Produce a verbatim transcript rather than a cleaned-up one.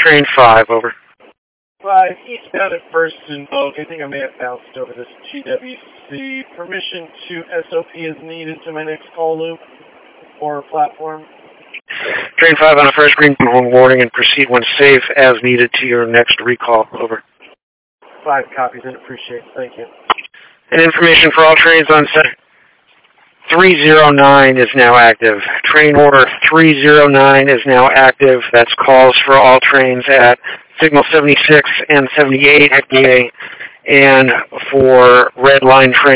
Train five, over. five, eastbound at First and Oak. I think I may have bounced over this T W C. Permission to S O P is needed to my next call loop or platform. Train five on a first green home warning and proceed when safe as needed to your next recall, over. Five copies and appreciate it. Thank you. And information for all trains on set. three zero nine is now active. Train order three zero nine is now active. That's calls for all trains at signal seventy-six and seventy-eight at Gate, and for red line trains.